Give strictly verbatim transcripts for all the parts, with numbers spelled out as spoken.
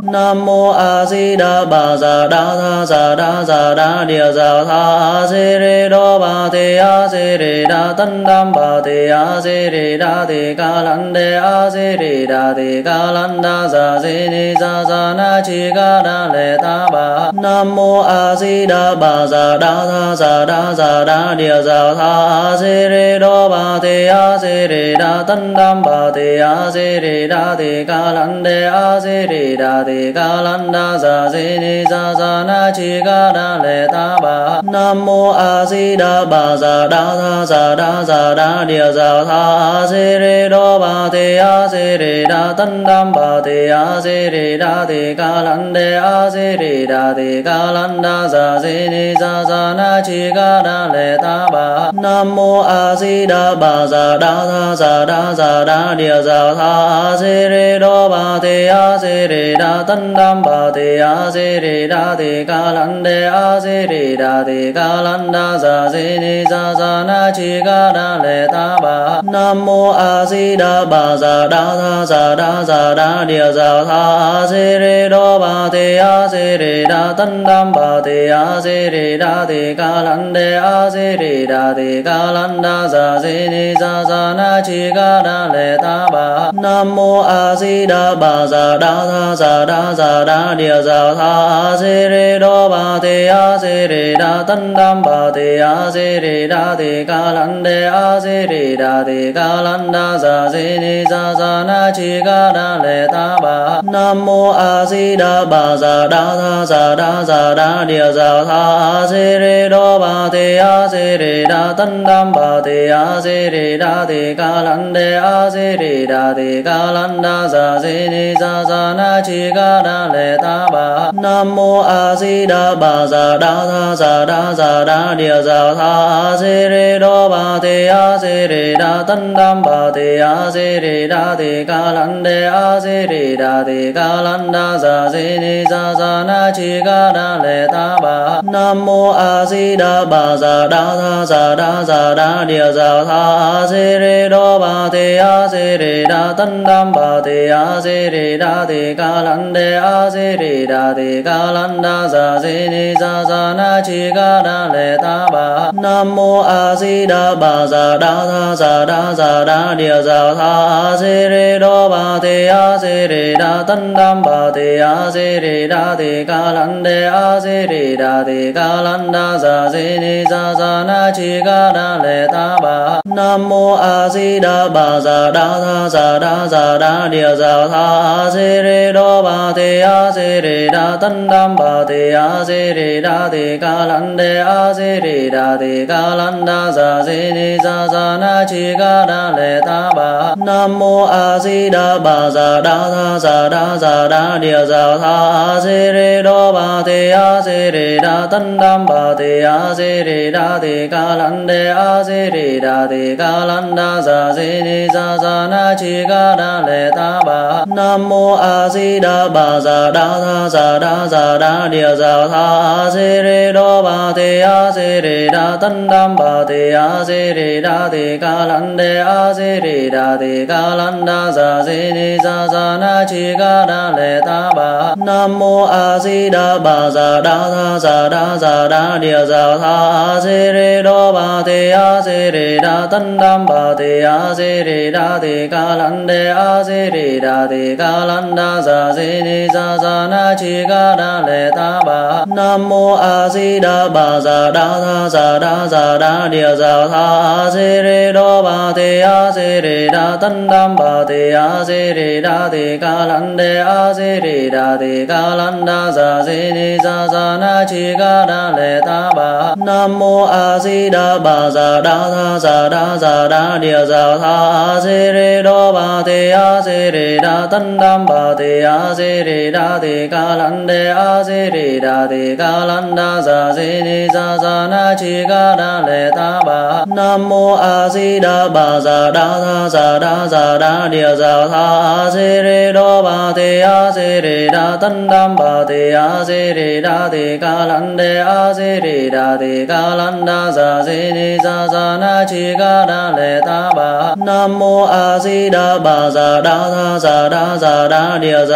Nam mô A Di Đà Bà Già Đa Tha Già Đa Già Đa Địa Già Tha A Di Rê Đô Bà Tê A Di Rê Đa Tân Đam Bà Tê A Di Rê Đa Tê Ca Lan Đê A Di Rê Đa Tê Ca Lan Đa Già Di Ni Già Già Na Chi Ca Đa Lê Ta Bà. Nam mô A Di Đà Bà Già Đa Tha Già Đa Già Đa Địa Già Tha A Di Rê Đô Bà Tê A Di Rê Đa Tân Đam Bà Tê A Di Rê Đa Tê Ca Lan Đê A Di Rê Đa Tê Ca Lan Đa Già Di Ni Già Già Na Chi Ca Đa Lê Ta Bà. Nam mô A Di Đà Bà Già Đa Tha Già Đa Già Đa Địa Già Tha A Di Rê Đô Bà Tê A Di Rê Đa Tân Đam Bà Tê A Di Rê Đa Tê Ca Lan Đê A Di Rê Đa Tê Ca Lan Đa Già Di Ni Già Già Na Chi Ca Đa Lê Ta Bà. Nam mô A Di Đà Bà Già Đa Tha Già Đa Già Đa Địa Già Tha A Di Rê Đô Bà Tê A Di Rê Đa Tân Đam Bà Tê A Di Rê Đa Tê Ca Lan Đê A Di Rê Đa Tê Ca Lan Đa Già Di Ni Già Già Na Chi Ca Đa Lê Ta Bà. Nam mô A Di Đà Bà Già Đa Tha Già Đa Già Đa Địa Già Tha A Di Rê Đô Bà Tê A Di Rê Đa Tân Đam Bà Tê A Di Rê Đa Tê Ca Lan Đê A Di Rê Đa Tê Ca Lan Đa Già Di Ni Già Già Na Chi Ca Đa Lê Ta Bà. Nam mô A Di Đà Bà Già Đa Tha Già Đa Già Đa Địa Già Tha A Di Rê Đô Bà Tê A Di Rê Đa Tân Đam Bà Tê A Di Rê Đa Tê Ca Lan Đê A Di Rê Đa Tê Ca Lan Đa Già Di Ni Già Già Na Chi Ca Đa Lê Ta Bà. Nam mô A Di Đà Bà Già Đa Tha Già Đa Già Đa Địa Già Tha A Di Rê Đô Bà Tê A Di Rê Đa Tân Đam Bà Tê A Di Rê Đa Tê Ca Lan Đê A Di Rê Đa Tê Ca Lan Đa Già Di Ni Già Già Na Chi Ca Đa Lê Ta Bà. Nam mô A Di Đà Bà Già Đa Tha Già Đa Già Đa Địa Già Tha A Di Rê Đô Bà Tê A Di Rê Đa Tân Đam Bà Tê A Di Rê Đa Tê Ca Lan Đê A Di Rê Đa Tê Ca Lan Đa Già Di Ni Già Già Na Chi Ca Đa Lê Ta Bà. Nam mô A Di Đà Bà Già Đa Tha Già Đa Già Đa Địa Già Tha A Di Rê Đô Bà Tê A Di Rê Đa Tân Đam Bà Tê A Di Rê Đa Tê Ca Lan Đê A Di Rê Đa Tê Ca Lan Đa Già Di Ni Già Già Na Chi Ca Đa Lê Ta Bà. Nam mô A Di Đà Bà Già Đa Tha Già Đa Già Đa Địa Già Tha A Di Rê Đô Bà Tê A Di Rê Đa Tân Đam Bà Tê A Di Rê Đa Tê Ca Lan Đê A Di Rê Đa Tê Ca Lan Đa Già Di Ni Già Già Na Chi Ca Đa Lê Ta Bà. Nam mô A Di Đà Bà Già Đa Tha Già Đa Già Đa Địa Già Tha A Di Rê Đô Bà Tê A Di Rê Đa Tân Đam Bà Tê A Di Rê Đa Tê Ca Lan Đê A Di Rê Đa Tê Ca Lan Đa Già Di Ni Già Già Na Chi Ca Đa Lê Ta Bà. Nam mô A Di Đà Bà Già Đa Tha Già Đa Già Đa Địa Già Tha A Di Rê Đô Bà Tê A Di Rê Đa Tân Đam Bà Tê A Di Rê Đa Tê Ca Lan Đê A Di Rê Đa Tê Ca Lan Đa Già Di Ni Già Già Na Chi Ca Đa Lê Ta Bà. Nam mô A Di Đà Bà Già Đa Tha Già Đa Già Đa Địa Già Tha A Di Rê Đô Bà Tê A Di Rê Đa Tân Đam Bà Tê A Di Rê Đa Tê Ca Lan Đê A Di Rê Đa Tê Ca Lan Đa Già Di Ni Già Già Na Chi Ca Đa Lê Ta Bà. Nam mô A Di Đà Bà Già Đa Tha Già Đa Già Đa Địa Già Tha A Di Rê Đô Bà Tê A Di Rê Đa Tân Đam Bà Tê A Di Rê Đa Tê Ca Lan Đê A Di Rê Đa Tê Ca Lan Đa Già Di Ni Già Già Na Chi Ca Đa Lê Ta Bà. Nam mô A Di Đà Bà Già Đa Tha Già Đa Già Đa Địa Già Tha A Di Rê Đô Bà Tê A Di Rê Đa Tân Đam Bà Tê A Di Rê Đa Tê Ca Lan Đê A Di Rê Đa Tê Ca Lan Đa Già Di Ni Già Già Na Chi Ca Đa Lê Ta Bà. Nam mô A Di Đà Bà Già Đa Tha Già Đa Già Đa Địa Già Tha A Di Rê Đô Bà Tê A Di Rê Đa Tân Đam Bà Tê A Di Rê Đa Tê Ca Lan Đê A Di Rê Đa Tê Ca Lan Đa Già Di Ni Già Già Na Chi Ca Đa Lê Ta Bà. Nam mô A Di Đà Bà Già Đa Tha Già Đa Già Đa Địa Già Tha A Di Rê Đô Bà Tê A Di Rê Đa Tân Đam Bà Tê A Di Rê Đa Tê Ca Lan Đê A Di Rê Đa Tê Ca Lan Đa Già Di Ni Già Già Na Chi Ca Đa Lê Ta Bà. Nam mô A Di Đà Bà Già Đa Tha Già Đa Già Đa Địa Già Tha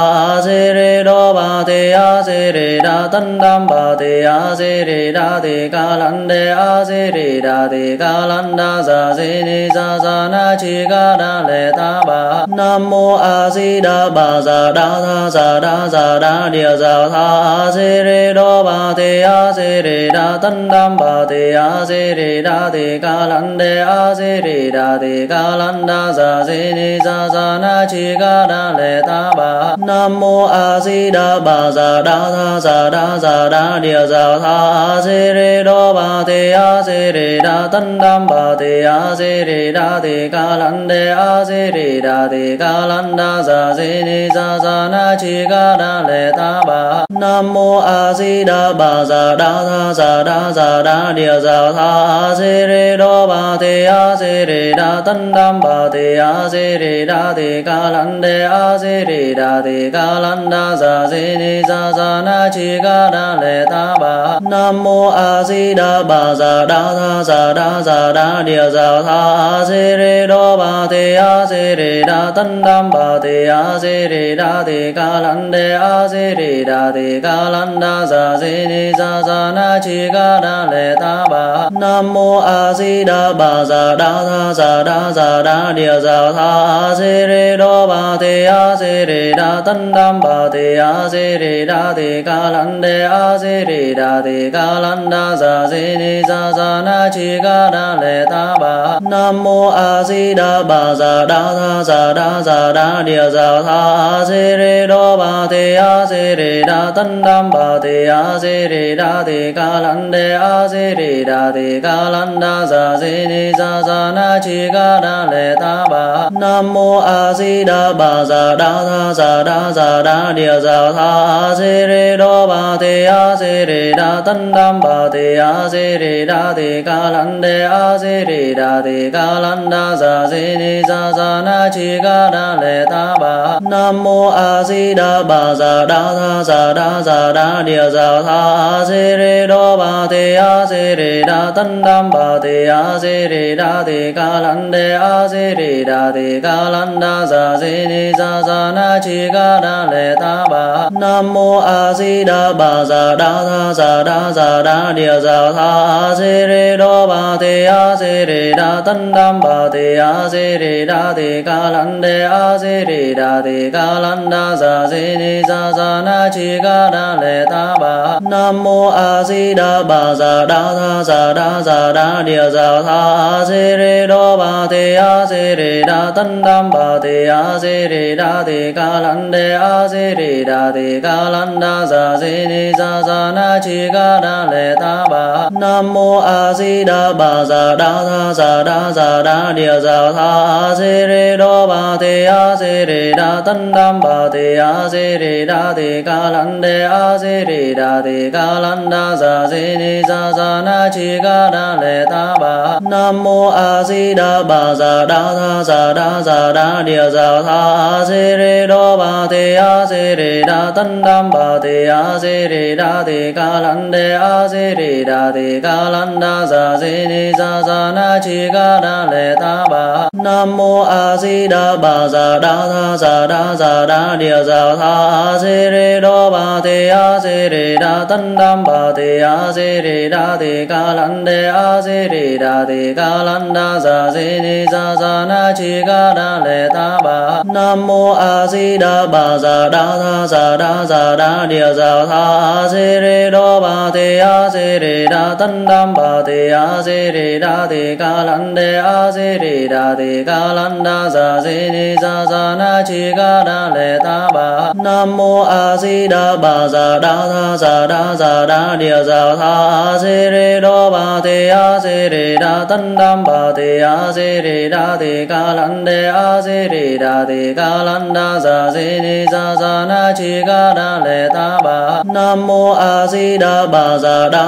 tha se re do ba te a se re da tan đam ba te a se re da te ca lan de a se re da te ca lan da sa se ni sa sa na chi ca đa le ta ba. Nam mô A Di Đà Bà Sa Đa Tha Sa Đa Sa Đa Địa Sa Tha a se re do ba te a se re da tan đam ba te a se re da te ca lan de a se re da te ca lan da sa se ni sa sa na chi ca đa le ta ba. Nam mô A Di Đà Bà Sa Đa Tha Sa Đa Sa Đa Địa Sa Tha a se re do ba te a se re da tan đam ba te a se re da te ca lan de a se re da te ca lan da sa se ni sa sa na chi ca đa le ta ba. Nam mô A Di Đà Bà Sa Đa Tha Sa Đa Sa Đa Địa Sa Tha a se re do ba te a se re da tan đam ba te a se re da te ca lan de a se re da te ca lan da sa se ni sa sa na chi ca đa le ta ba. Nam mô A Di Đà Bà Sa Đa Tha Sa Đa Sa Đa Địa Sa Tha a se re do ba te a se re da tan đam ba te a se re da te ca lan de a se re da te ca lan da sa se ni sa sa na chi ca đa le ta ba. Nam mô A Di Đà Bà Sa Đa Tha Sa Đa Sa Đa Địa Sa Tha a se re do ba te a se re da tan đam ba te a se re da te ca lan de a se re da te ca lan da sa se ni sa sa na chi ca đa le ta ba. Nam mô A Di Đà Bà Sa Đa Tha Sa Đa Sa Đa Địa Sa Tha a se re do ba te a se re da tan đam ba te a se re da te ca lan de a se re da te ca lan da sa se ni sa sa na chi ca đa le ta ba. Nam mô A Di Đà Bà Sa Đa Tha Sa Đa Sa Đa Địa Sa Tha a se re do ba te a se re da tan đam ba te a se re da te ca lan de a se re da te ca lan da sa se ni sa sa na chi ca đa le ta ba. Nam mô A Di Đà Bà Sa Đa Tha Sa Đa Sa Đa Địa Sa Tha a se re do ba te a se re da tan đam ba te a se re da te ca lan de a se re da te ca lan da sa se ni sa sa na chi ca đa le ta ba. Nam mô A Di Đà Bà Sa Đa Tha Sa Đa Sa Đa Địa Sa Tha a se re do ba te a se re da tan đam ba te a se re da te ca lan de a se re da te ca lan da sa se ni sa sa na chi ca đa le ta ba. Nam mô A Di Đà Bà Sa Đa Tha Sa Đa Sa Đa Địa Sa Tha a se re do ba te a se re da tan đam ba te a se re da te ca lan de a se re da te ca lan da sa se ni sa sa na chi ca đa le ta ba. Nam mô A Di Đà Bà Sa Đa Tha Sa Đa Sa Đa Địa Sa Tha a se re do ba te a se re da tan đam ba te a se re da te ca lan de a se re da te ca lan da sa se ni sa sa na chi ca đa le ta ba. Nam mô A Di Đà Bà Sa Đa Tha Sa Đa Sa Đa Địa Sa Tha a se re do ba te a se re da tan đam ba te a se re da te ca lan de a se re da te ca lan da sa se ni sa sa na chi ca đa le ta ba. Nam mô A Di Đà Bà Sa Đa Tha Sa Đa Sa Đa Địa Sa Tha a se re do ba te a se re da tan đam ba te a se re da te ca lan de a se re da te ca lan da sa se ni sa sa na chi ca đa le ta ba. Nam mô A Di Đà Bà Sa Đa Tha Sa Đa Sa Đa Địa Sa Tha a se re do ba te a se re da tan đam ba te a se re da te ca lan de a se re da te ca lan da sa se ni sa sa na chi ca đa le ta ba. Nam mô A Di Đà Bà Sa Đa Tha Sa Đa Sa Đa Địa Sa Tha a se re do ba te a se re da tan đam ba te a se re da te ca lan de a se re da te ca lan da sa se ni sa sa na chi ca đa le ta ba. Nam mô A Di Đà Bà Sa Đa Tha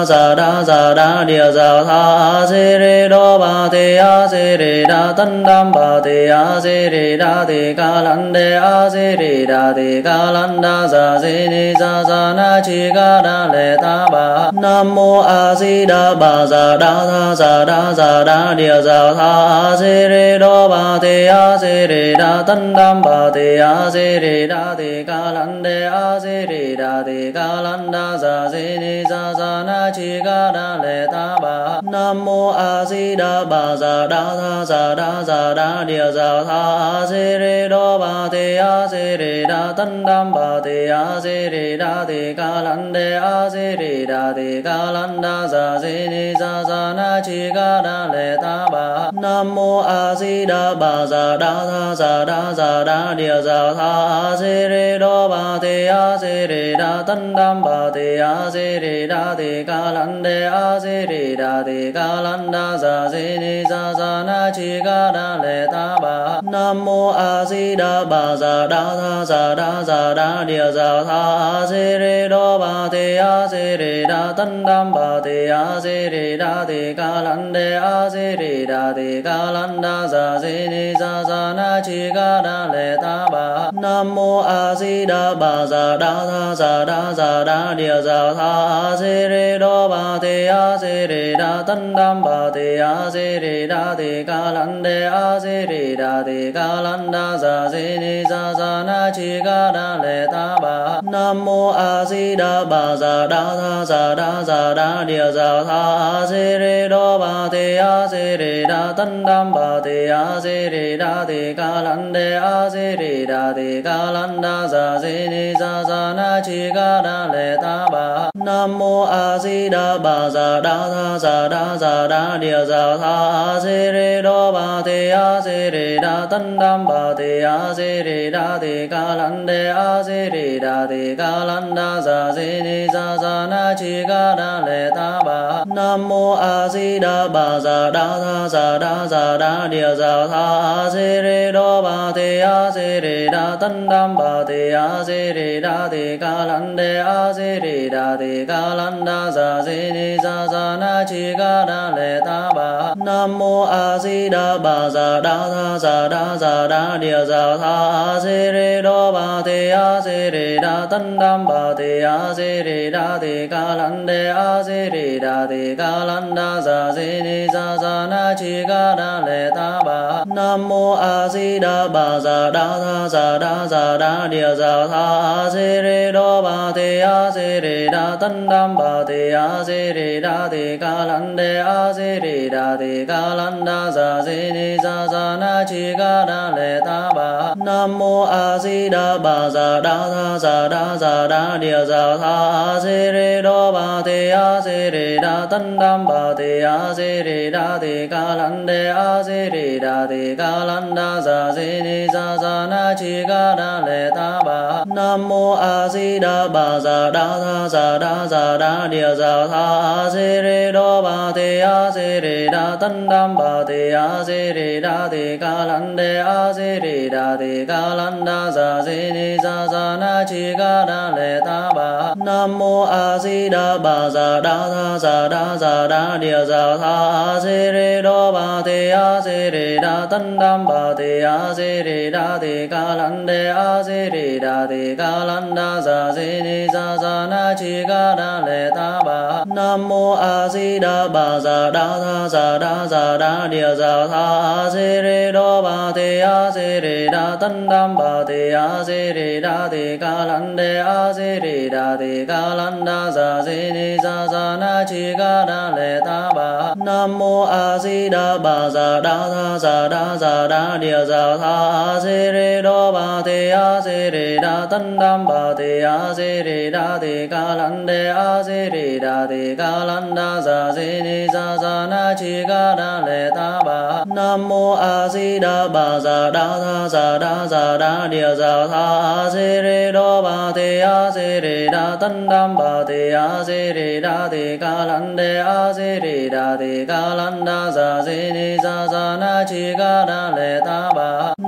sa đa sa đa địa sa tha se re do ba te a se re đa tân đam ba te a se re đa te ca lan de a se re đa te ca lan đa sa se ni sa sa na chi ca đa le ta ba nam mô a di đà ba sa đa tha sa đa sa đa địa sa tha se re do ba te a se re đa tân đam ba te a se re đa te ca lan de a se re đa te ca lan đa sa se ni sa sa na chi ca đa le ta ba nam mô a di đà ba sa đa tha sa đa sa đa địa sa tha se re do ba te a se re đa tân đam ba te a se re đa te ca lan de a se re đa te ca lan đa sa se ni sa sa na chi ca đa le ta ba nam mô a di đà ba sa đa tha sa đa sa đa địa sa tha se re do ba te a se re đa tân đam ba te a se re đa te ca lan de a se re đa te ca lan đa sa se ni sa sa na chi ca đa le ta ba nam mô a di đà ba sa đa tha sa đa sa đa địa sa tha se re do ba te a se re đa tân đam ba te a se re đa te ca lan de a se re đa te ca lan đa sa se ni sa sa na chi ca đa le ta ba nam mô a di đà ba sa đa tha sa đa sa đa địa sa tha se re do ba te a se re đa tân đam ba te a se re đa te ca lan de a se re đa te ca lan đa sa se ni sa sa na chi ca đa le ta ba nam mô a di đà ba sa đa tha sa đa sa đa địa sa tha se re do ba te a se re đa tân đam ba te a se re đa te ca lan de a se re đa te ca lan đa sa se ni sa sa na chi ca đa le ta ba nam mô a di đà ba sa đa tha sa đa sa đa địa sa tha se re do ba te a se re đa tân đam ba te a se re đa te ca lan de a se re đa te ca lan đa sa se ni sa sa na chi ca đa le ta ba nam mô a di đà ba sa đa tha sa đa sa đa địa sa tha se re do ba te a se re đa tân đam ba te a se re đa te ca lan de a se re đa te ca lan đa sa se ni sa sa na chi ca đa le ta ba nam mô a di đà ba sa đa tha sa đa sa đa địa sa tha se re do ba te a se re đa tân đam ba te a se re đa te ca lan de a se re đa te ca lan đa sa se ni sa sa na chi ca đa le ta ba nam mô a di đà ba sa đa tha sa đa sa đa địa sa tha se re do ba te a se re đa tân đam ba te a se re đa te ca lan de a se re đa te ca lan đa sa se ni sa sa na chi ca đa le ta ba nam mô a di đà ba sa đa tha sa đa sa đa địa sa tha se re do ba te a se re đa tân đam ba te a se re đa te ca lan de a se re đa te ca lan đa sa se ni sa sa na chi ca đa le ta ba nam mô a di đà ba sa đa tha sa đa sa đa địa sa tha se re do ba te a se re đa tân đam ba te a se re đa te ca lan de a se re đa te ca lan đa sa se ni sa sa na chi ca đa le ta ba nam mô a di đà ba sa đa tha sa đa sa đa địa sa tha se re do ba te a se re đa tân đam ba te a se re đa te ca lan de a se re đa te ca lan đa sa se ni sa sa na chi ca đa le ta ba nam mô a di đà ba sa đa tha sa đa sa đa địa sa tha se re do ba te a se re đa tân đam ba te a se re đa te ca lan de a se re đa te ca lan đa sa se ni sa sa na chi ca đa le ta ba nam mô a di đà ba sa đa tha sa đa sa đa địa sa tha se re do ba te a se re đa tân đam ba te a se re đa te ca lan de a se re đa te ca lan đa sa se ni sa sa na chi ca đa le ta ba nam mô a di đà ba sa đa tha sa đa sa đa địa sa tha se re do ba te a se re đa tân đam ba te a se re đa te ca lan de a se re đa te ca lan đa sa se ni sa sa na chi ca đa le ta ba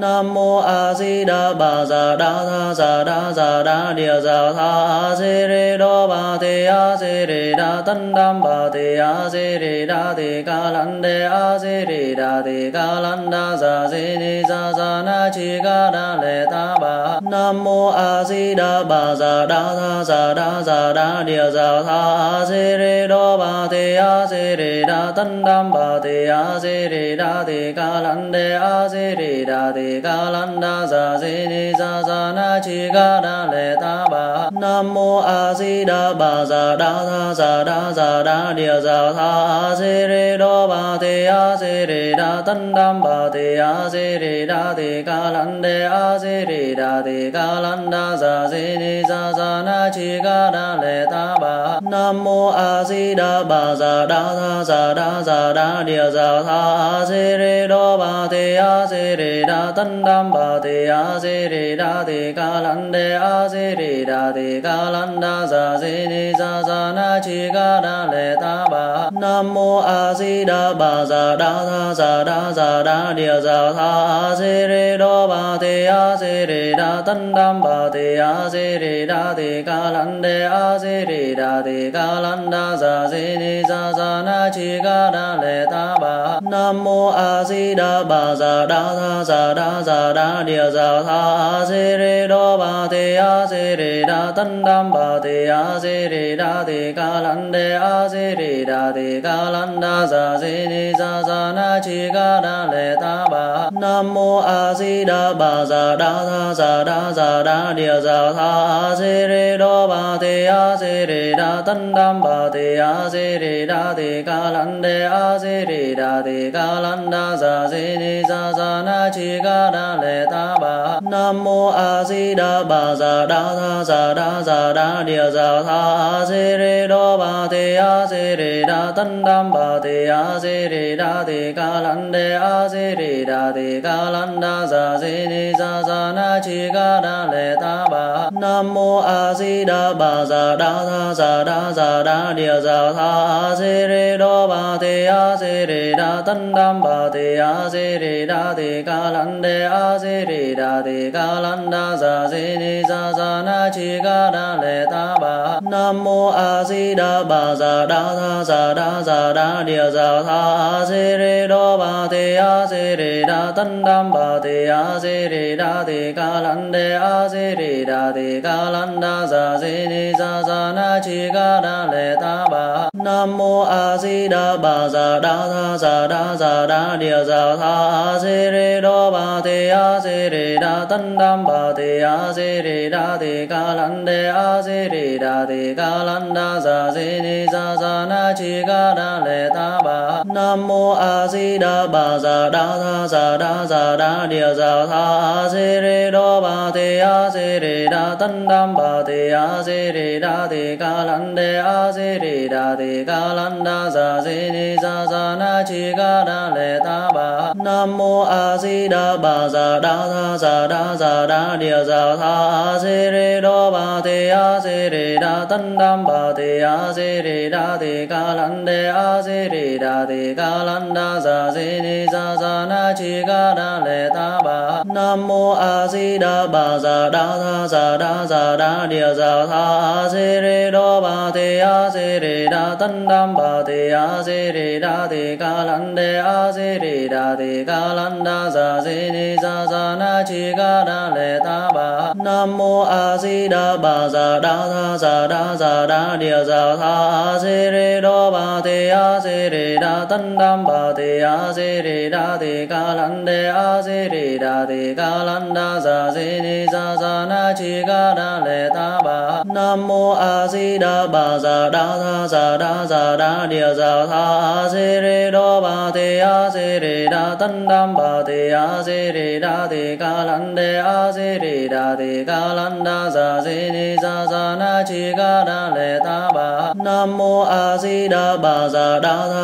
Nam mô A Di Đà Bà Già Đa Tha Già Đa Già Đa Địa Già Tha A Di Rê Đô Bà Tê A Di Rê Đa Tân Đam Bà Tê A Di Rê Đa Tê Ca Lan Đê A Di Rê Đa Tê Ca Lan Đa Già Di Ni Già Già Na Chi Ca Đa Lê Ta Bà. Nam mô A Di Đà Bà Già Đa Tha Già Đa Già Đa Địa Già Tha A Di Rê Đô Bà Tê A Di Rê Đa Tân Đam Bà Tê A Di Rê Đa Tê Ca Lan Đê A Di Rê Đa Tê Ca Lan Đa Già Di Ni Già Già Na Chi Ca Đa Lê Ta Bà. Nam mô A Di Đà Bà Già Đa Tha Già Đa Già Đa Địa Già Tha A Di Rê Đô Bà Tê A Di Rê Đa Tân Đam Bà Tê A Di Rê Đa Tê Ca Lan Đê A Di Rê Đa Tê Ca Lan Đa Già Di Ni Già Già Na Chi Ca Đa Lê Ta Bà. Nam mô A Di Đà Bà Già Đa Tha Già Đa Già Đa Địa Già Tha A Di Rê Đô Bà Tê A Di Rê Đa Tân Đam Bà Tê A Di Rê Đa Tê Ca Lan Đê A Di Rê Đa Tê Ca Lan Đa Già Di Ni Già Già Na Chi Ca Đa Lê Ta Bà. Nam mô A Di Đà Bà Già Đa Tha Già Đa Già Đa Địa Già Tha A Di Rê Đô Bà Tê A Di Rê Đa Tân Đam Bà Tê A Di Rê Đa Tê Ca Lan Đê A Di Rê Đa Tê Ca Lan Đa Già Di Ni Già Già Na Chi Ca Đa Lê Ta Bà. Nam mô A Di Đà Bà Già Đa Tha Già Đa Già Đa Địa Già Tha A Di Rê Đô Bà Tê A Di Rê Đa Tân Đam Bà Tê A Di Rê Đa Tê Ca Lan Đê A Di Rê Đa Tê Ca Lan Đa Già Di Ni Già Già Na Chi Ca Đa Lê Ta Bà. Nam mô A Di Đà Bà Già Đa Tha Già Đa Già Đa Địa Già Tha A Di Rê Đô Bà Tê A Di Rê Đa Tân Đam Bà Tê A Di Rê Đa Tê Ca Lan Đê A Di Rê Đa Tê Ca Lan Đa Già Di Ni Già Già Na Chi Ca Đa Lê Ta Bà. Nam mô A Di Đà Bà Già Đa Tha Già Đa Già Đa Địa Già Tha A Di Rê Đô Bà Tê A Di Rê Đa Tân Đam Bà Tê A Di Rê Đa Tê Ca Lan Đê A Di Rê Đa Tê Ca Lan Đa Già Di Ni Già Già Na Chi Ca Đa Lê Ta Bà. Nam mô A Di Đà Bà Già Đa Tha Già Đa Già Đa Địa Già Tha A Di Rê Đô Bà Tê A Di Rê Đa Tân Đam Bà Tê A Di Rê Đa Tê Ca Lan Đê A Di Rê Đa Tê Ca Lan Đa Già Di Ni Già Già Na Chi Ca Đa Lê Ta Bà. Nam mô A Di Đà Bà Già Đa Tha Già Đa Già Đa Địa Già Tha A Di Rê Đô Bà Tê A Di Rê Đa Tân Đam Bà Tê A Di Rê Đa Tê Ca Lan Đê A Di Rê Đa Tê Ca Lan Đa Già Di Ni Già Già Na Chi Ca Đa Lê Ta Bà. Nam mô A Di Đà Bà Già Đa Tha Già Đa Già Đa Địa Già Tha A Di Rê Đô Bà Tê A Di Rê Đa Tân Đam Bà Tê A Di Rê Đa Tê Ca Lan Đê A Di Rê Đa Tê Ca Lan Đa Già Di Ni Già Già Na Chi Ca Đa Lê Ta Bà. Nam mô A Di Đà Bà Già Đa Tha Già Đa Già Đa Địa Già Tha A Di Rê Đô Bà Tê A Di Rê Đa Tân Đam Bà Tê A Di Rê Đa Tê Ca Lan Đê A Di Rê Đa Tê Ca Lan Đa Già Di Ni Già Già Na Chi Ca Đa Lê Ta Bà. Nam mô A Di Đà Bà Già Đa Tha Già Đa Già Đa Địa Già Tha A Di Rê Đô Bà Tê A Di Rê Đa Tân Đam Bà Tê A Di Rê Đa Tê Ca Lan Đê A Di Rê Đa Tê Ca Lan Đa Già Di Ni Già Già Na Chi Ca Đa Lê Ta Bà. Nam mô A Di Đà Bà Già Đa Tha Già Đa Già Đa Địa Già Tha A Di Rê Đô Bà Tê A Di Rê Đa Tân Đam Bà Tê A Di Rê Đa Tê Ca Lan Đê A Di Rê Đa Tê Ca Lan Đa Già Di Ni Già Già Na Chi Ca Đa Lê Ta Bà. Nam mô A Di Đà Bà Già Đa Tha Già Đa Già Đa Địa Già Tha A Di Rê Đô Bà Tê A Di Rê Đa Tân Đam Bà Tê A Di Rê Đa Tê Ca Lan Đê A Di Rê Đa Tê Ca Lan Đa Già Di Ni Già Già Na Chi Ca Đa Lê Ta Bà. Nam mô A Di Đà Bà Già Đa Tha Già Đa Già Đa Địa Già Tha A Di Rê Đô Bà Tê A Di Rê Đa Tân Đam Bà Tê A Di Rê Đa Tê Ca Lan Đê A Di Rê Đa Tê Ca Lan Đa Già Di Ni Già Già Na Chi Ca Đa Lê Ta Bà. Nam mô A Di Đà Bà Già Đa Tha Già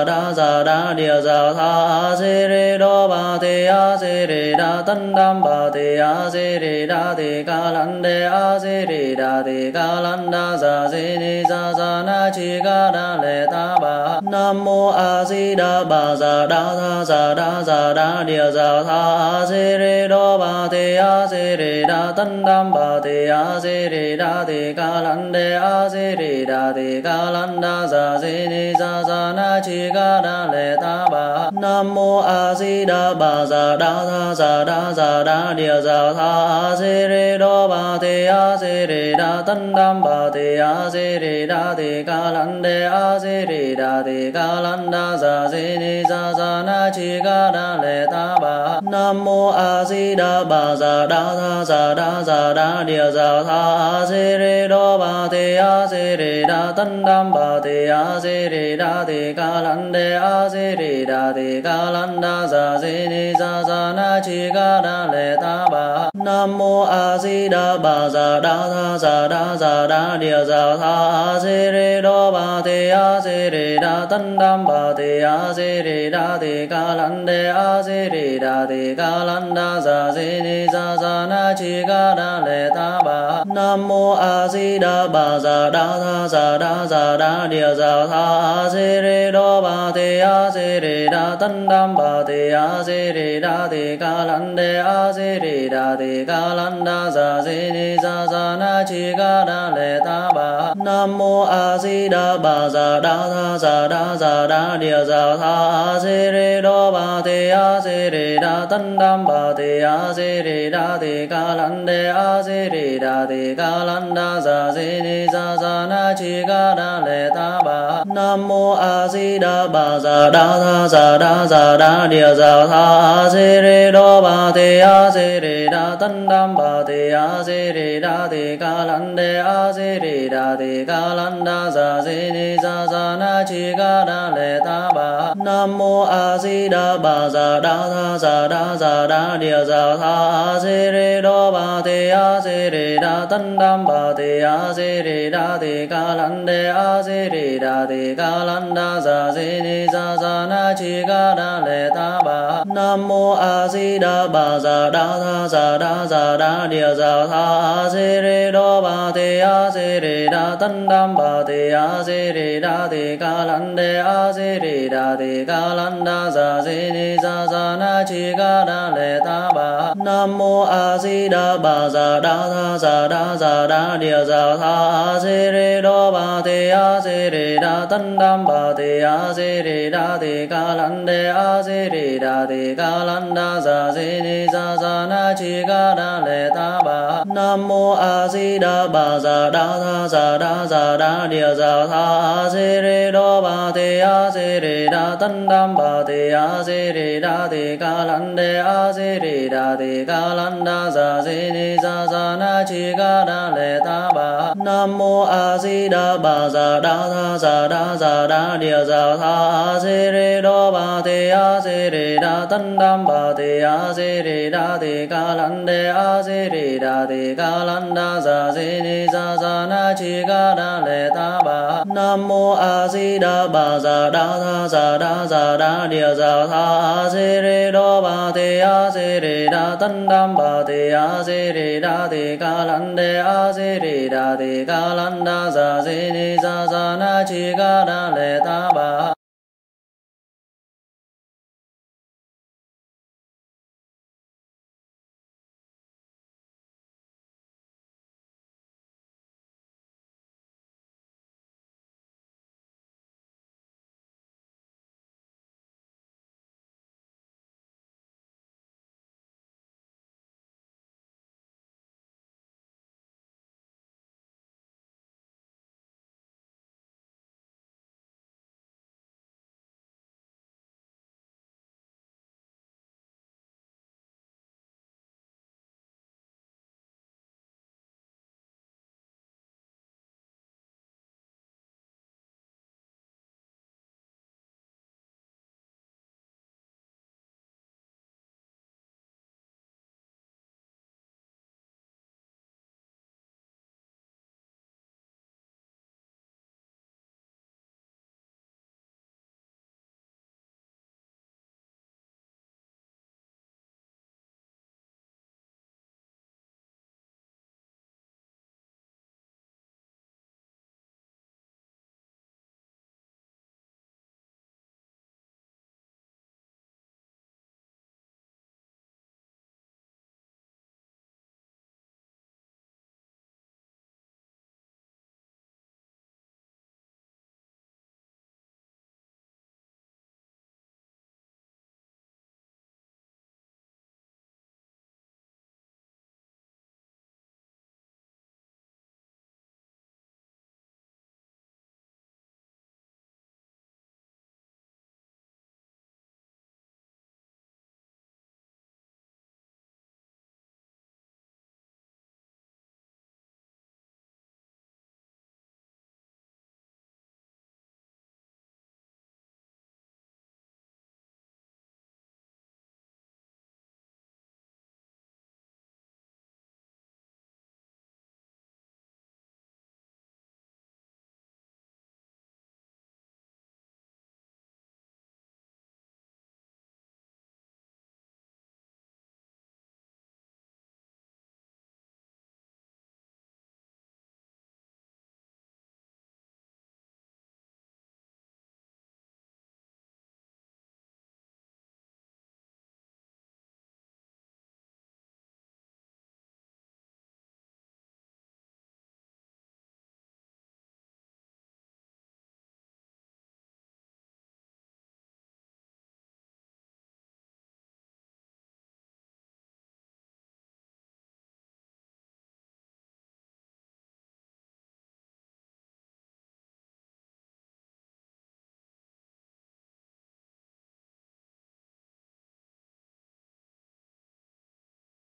đa sa đa địa sa tha se re do ba te a se re đa tân đam ba te a se re đa te ca lan de a se re đa te ca lan đa sa se ni sa sa na chi ca đa le ta ba nam mô a di đà ba sa đa tha sa đa sa đa địa sa tha se re do ba te a se re đa tân đam ba te a se re đa te ca lan de a se re đa te ca lan đa sa se ni sa sa na chi ca đa le ta ba nam mô a di đà ba sa đa tha sa đa sa đa địa sa tha se re do ba te a se re đa tân đam ba te a se re đa te ca lan de a se re đa te ca lan đa sa se ni sa sa na chi ca đa le ta ba nam mô a di đà ba sa đa tha sa đa sa đa địa sa tha se re do ba te a se re đa tân đam ba te a se re đa te ca lan de a se re đa te ca lan đa sa se ni sa sa na chi ca đa le ta ba nam mô a di đà ba sa đa tha sa đa sa đa địa sa tha se re do ba te a se re đa tân đam ba te a se re đa te ca lan de a se re đa te ca lan đa sa se ni sa sa na chi ca đa le ta ba nam mô a di đà ba sa đa tha sa đa sa đa địa sa tha se re do ba te a se re đa tân đam ba te a se re đa te ca lan de a se re đa te ca lan đa sa se ni sa sa na chi ca đa le ta ba nam mô a di đà ba sa đa tha sa đa sa đa địa sa tha se re do ba te a se re đa tân đam ba te a se re đa te ca lan de a se re đa te ca lan đa sa se ni sa sa na chi ca đa le ta ba nam mô a di đà ba sa đa tha sa đa sa đa địa sa tha se re do ba te a se re đa tân đam ba te a se re đa te ca lan de a se re đa te ca lan đa sa se ni sa sa na chi ca đa le ta ba nam mô a di đà ba sa đa tha sa đa sa đa địa sa tha se re do ba te a se re đa tân đam ba te a se re đa te ca lan de a se re đa te ca lan đa sa se ni sa sa na chi ca đa le ta ba nam mô a di đà ba sa đa tha sa đa sa đa địa sa tha se re do ba te a se re đa tân đam ba te a se re đa te ca lan de a se re đa te ca lan đa sa se ni sa sa na chi ca đa le ta ba nam mô a di đà ba sa đa tha sa đa sa đa địa sa tha se re do ba te a se re đa tân đam ba te a se re đa te ca lan de a se re đa te ca lan đa sa se ni sa sa na chi ca đa le ta ba nam mô a di đà ba sa đa tha sa đa sa đa địa sa tha se re do ba te a se re đa tân đam ba te a se re đa te ca lan de a se re đa te ca lan đa sa se ni sa sa na chi ca đa le ta ba nam mô a di đà ba sa đa tha sa đa sa đa địa sa tha se re do ba te a se re đa tân đam ba te a se re đa te ca lan de a se re đa te ca lan đa sa se ni sa sa na chi ca đa le ta ba nam mô a di đà ba sa đa tha sa đa sa đa địa sa tha se re do ba te a se re đa tân đam ba te a se re đa te ca lan de a se re đa te ca lan đa sa se ni sa sa na chi ca đa le ta ba